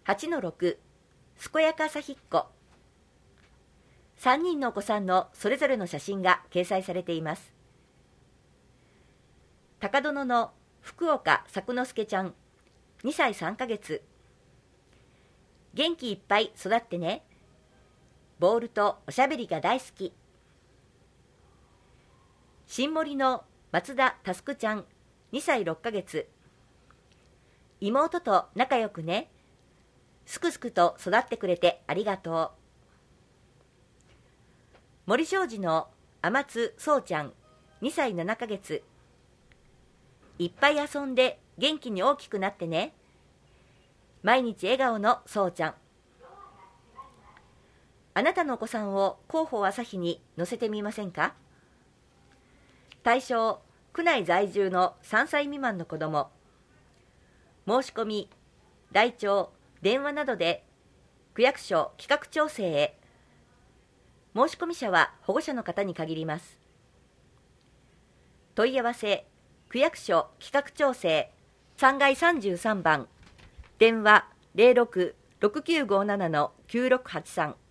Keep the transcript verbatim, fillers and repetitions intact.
はちのろく、健やかさひっこ。さんにんのお子さんのそれぞれの写真が掲載されています。高殿の福岡作之助ちゃん、にさいさんかげつ。元気いっぱい育ってね。ボールとおしゃべりが大好き。新森の松田たすくちゃん、にさいろっかげつ。妹と仲良くね。すくすくと育ってくれてありがとう。森商事の天津そうちゃん、にさいななかげつ。いっぱい遊んで元気に大きくなってね。毎日笑顔のそうちゃん。あなたのお子さんを広報朝日に載せてみませんか？対象、区内在住のさんさい未満の子ども。申し込み、台帳、電話などで区役所企画調整へ。申し込み者は保護者の方に限ります。問い合わせ、区役所企画調整さんがいさんじゅうさんばん、電話 ゼロろく ろくきゅうごなな のきゅうろくはちさん。